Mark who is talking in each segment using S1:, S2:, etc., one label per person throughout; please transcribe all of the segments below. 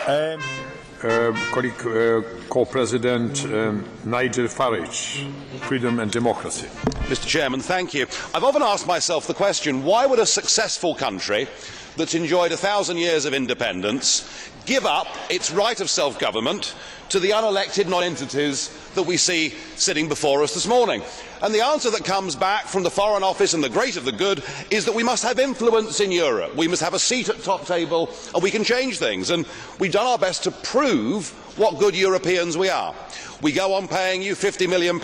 S1: Colleague, co-president Nigel Farage, Freedom and Democracy.
S2: Mr. Chairman, thank you. I've often asked myself the question, why would a successful country that's enjoyed 1,000 years of independence give up its right of self-government to the unelected non-entities that we see sitting before us this morning? And the answer that comes back from the Foreign Office and the great of the good is that we must have influence in Europe. We must have a seat at top table and we can change things. And we've done our best to prove what good Europeans we are. We go on paying you £50 million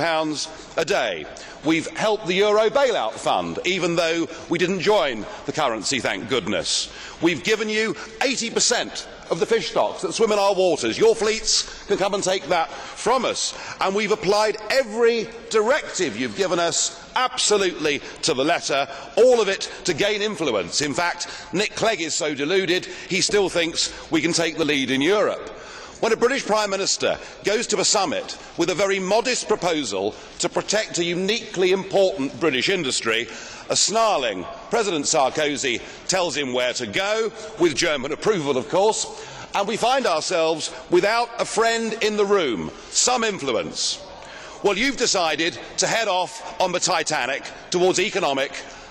S2: a day. We've helped the Euro bailout fund, even though we didn't join the currency, thank goodness. We've given you 80% of the fish stocks that swim in our waters. Your fleets can come and take that from us. And we've applied every directive you've given us absolutely to the letter, all of it to gain influence. In fact, Nick Clegg is so deluded he still thinks we can take the lead in Europe. When a British Prime Minister goes to a summit with a very modest proposal to protect a uniquely important British industry, a snarling President Sarkozy tells him where to go, with German approval of course, and we find ourselves without a friend in the room, some influence. Well, you've decided to head off on the Titanic towards economic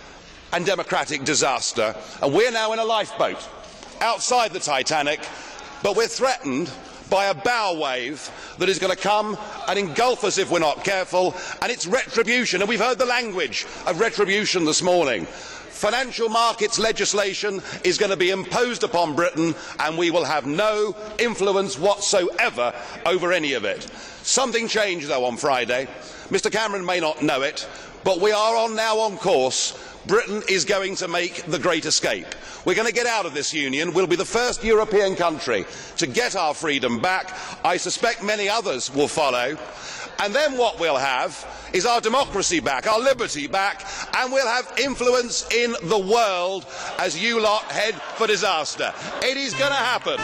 S2: and democratic disaster, and we're now in a lifeboat outside the Titanic, but we're threatened by a bow wave that is going to come and engulf us if we're not careful, and it's retribution, and we've heard the language of retribution this morning. Financial markets legislation is going to be imposed upon Britain, and we will have no influence whatsoever over any of it. Something changed, though, on Friday. Mr Cameron may not know it, but we are now on course. Britain is going to make the great escape. We're going to get out of this union. We'll be the first European country to get our freedom back. I suspect many others will follow. And then what we'll have is our democracy back, our liberty back, and we'll have influence in the world as you lot head for disaster. It is going to happen.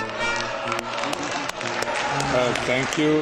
S1: Thank you.